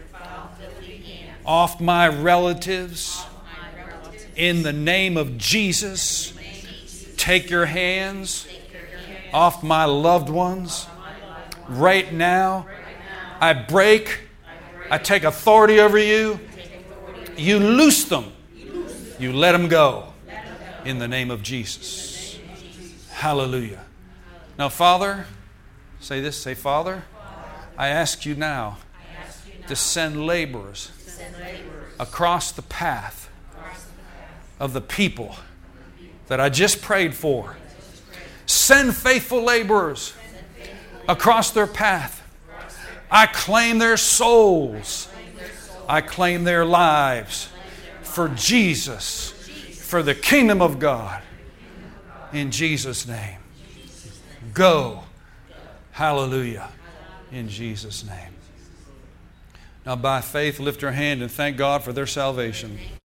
off my relatives in the name of Jesus. Take your hands off my loved ones right now. I break, I take authority over you. You loose them. You let them go in the name of Jesus. Hallelujah. Now, Father, say this, say, Father, I ask you now to send laborers across the path of the people that I just prayed for. Send faithful laborers across their path. I claim their souls. I claim their lives for Jesus, for the kingdom of God. In Jesus' name. Go. Hallelujah. In Jesus' name. Now, by faith, lift your hand and thank God for their salvation.